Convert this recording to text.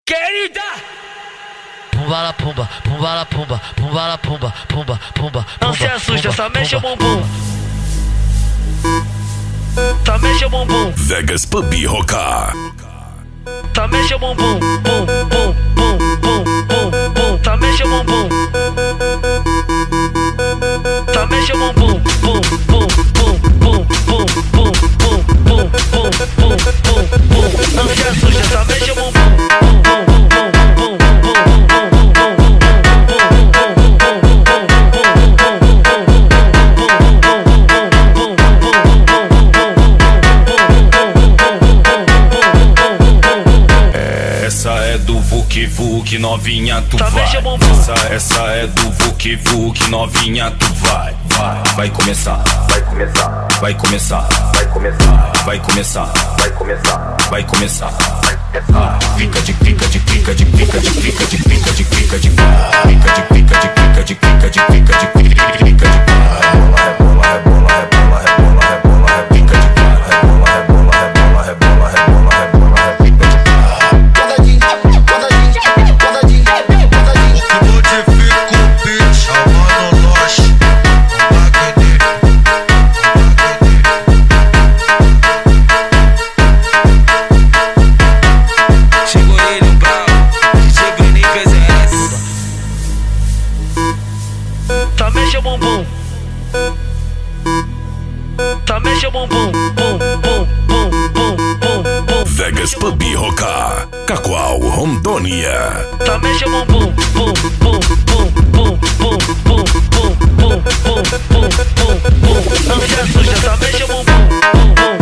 Querida! Pumba la pumba, pumba la pumba, pumba la pumba, pumba, pumba. Não se assusta, só mexe o bumbum. Só mexe o bumbum. Vegas Pub Roca. Só mexe o bumbum. Bum, bum, bum, bum, bum, bum. Só mexe o bumbum. Só mexe o bumbum. Bum, bum, bum, bum, bum, bum, bum, bum, bum, bum, bum, bum. Não se assusta, só mexe o bumbum. Essa é do Vuk Vuk, novinha tu vai. Essa é do Vuk Vuk, novinha tu vai. Vai começar, vai começar, vai começar, vai começar, vai começar, vai começar, vai começar. Fica de pica de pica de pica de pica de pica de pica de pica de pica de pica de pica de pica de pica de rebola, rebola, rebola, rebola, rebola, rebola, pica de rebola, rebola, rebola, rebola, rebola, rebola, pica de Só mexe o bumbum. Só mexe o bumbum. Bum, bum, bum, bum, bum, bum. Vegas Pub Roca, Cacoal, Rondônia. Só mexe o bumbum. Bum, bum, bum, bum, bum, bum, bum, bum, bum, bum, bum, bum. Não se assusta, só mexe o bumbum. Bum, bum.